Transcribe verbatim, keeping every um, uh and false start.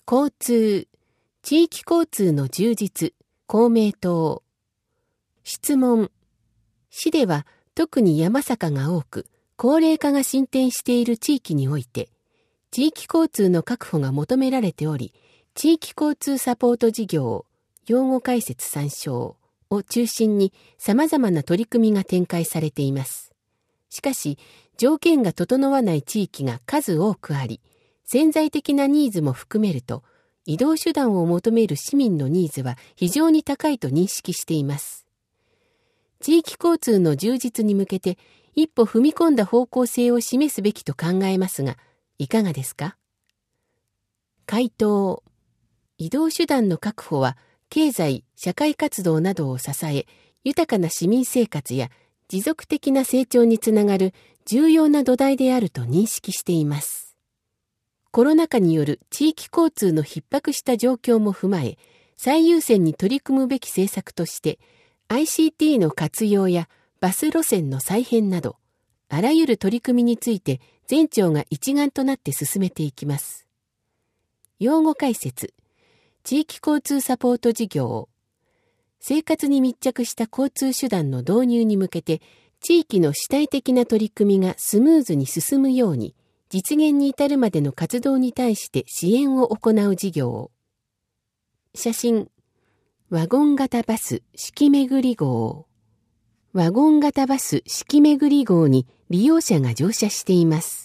交通、地域交通の充実、公明党。質問。市では特に山坂が多く、高齢化が進展している地域において、地域交通の確保が求められており、地域交通サポート事業、用語解説参照を中心に様々な取り組みが展開されています。しかし、条件が整わない地域が数多くあり、潜在的なニーズも含めると、移動手段を求める市民のニーズは非常に高いと認識しています。地域交通の充実に向けて一歩踏み込んだ方向性を示すべきと考えますが、いかがですか？回答。移動手段の確保は経済・社会活動などを支え、豊かな市民生活や持続的な成長につながる重要な土台であると認識しています。コロナ禍による地域交通の逼迫した状況も踏まえ、最優先に取り組むべき政策として、アイシーティー の活用やバス路線の再編など、あらゆる取り組みについて全庁が一丸となって進めていきます。用語解説。地域交通サポート事業。生活に密着した交通手段の導入に向けて、地域の主体的な取り組みがスムーズに進むように、実現に至るまでの活動に対して支援を行う事業。写真。ワゴン型バス四季巡り号。ワゴン型バス四季巡り号に利用者が乗車しています。